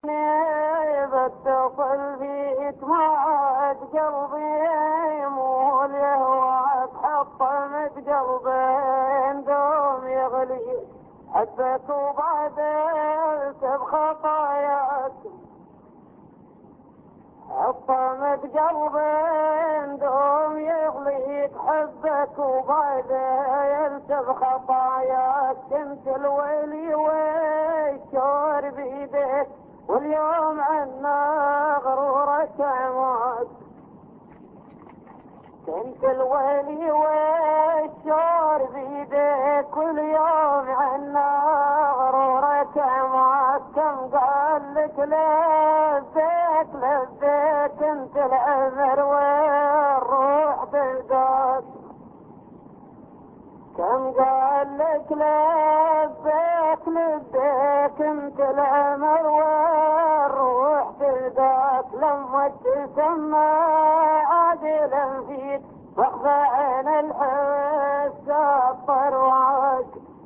بتصل فيك ما عاد قلبي يمول يهواك حطمت قلبين دوم يغلي حبك وبعدلت بخطاياك حطمت قلبين دوم يغليك حبك وبعدلت بخطاياك كنت الولي والشور بيدك واليوم عنا غرورك عماك كنت الولي والشور بيدك واليوم عنا غرورك عماك كم قال لك لبيك لبيك انت العمر والروح تلقاك كم قال لك لبيك لبيك انت العمر والروح تلقاك لما تسمى عادلا فيك واخفى عين الحس الطرواك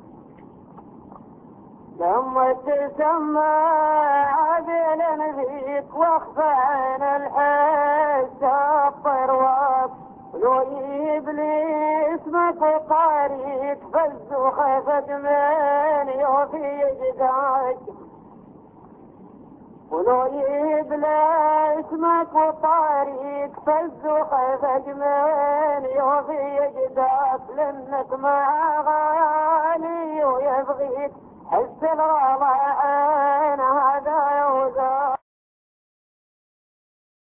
لما تسمى عادلا فيك واخفى عين الحس الطرواك لو يبلي اسمك وطاريك فز وخفت من يوفي جداك ولو يبلي اسمك وطاريك فز وخفت من يوفي جداك لانك ما غالي ويبغيك حس الغلا عين هذا يوزاك